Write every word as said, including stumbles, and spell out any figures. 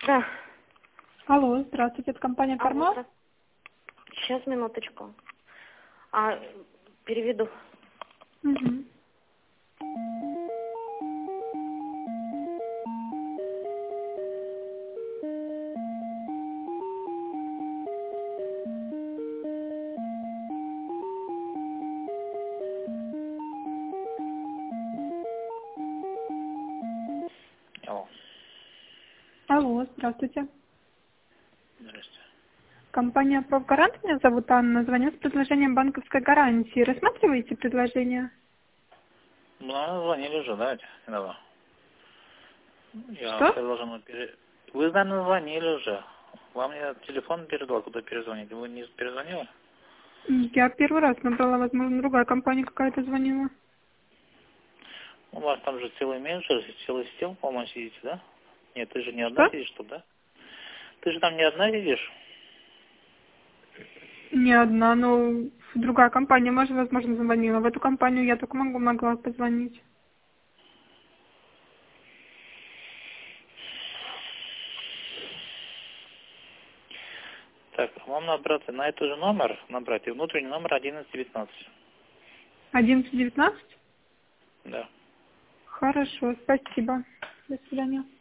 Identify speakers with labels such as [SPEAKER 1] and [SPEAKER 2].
[SPEAKER 1] Да.
[SPEAKER 2] Алло, здравствуйте, это компания
[SPEAKER 1] Алло,
[SPEAKER 2] «Кармал».
[SPEAKER 1] здра- Сейчас, минуточку. А, переведу.
[SPEAKER 2] Мгм.
[SPEAKER 3] Алло.
[SPEAKER 2] Алло, здравствуйте.
[SPEAKER 3] Здрасте.
[SPEAKER 2] Компания «Профгарант», меня зовут Анна, звоню с предложением банковской гарантии. Рассматриваете предложение?
[SPEAKER 3] Ну, наверное, звонили уже, да, недавно. Я
[SPEAKER 2] Что?
[SPEAKER 3] предложил пере... Вы, наверное, звонили уже. Вам я телефон передал, куда перезвонить. Вы не перезвонили?
[SPEAKER 2] М, Я первый раз набрала, возможно, другая компания какая-то звонила.
[SPEAKER 3] У вас там же целый менеджер, целый систем, по-моему, сидите, да? Нет, ты же не одна
[SPEAKER 2] Что?
[SPEAKER 3] сидишь тут, да? Ты же там не одна сидишь?
[SPEAKER 2] Не одна, но другая компания, может, возможно, звонила. В эту компанию я только могу, могла позвонить.
[SPEAKER 3] Так, вам надо брать на этот же номер, набрать, и внутренний номер одиннадцать девятнадцать.
[SPEAKER 2] Одиннадцать девятнадцать?
[SPEAKER 3] Да.
[SPEAKER 2] Хорошо, спасибо. До свидания.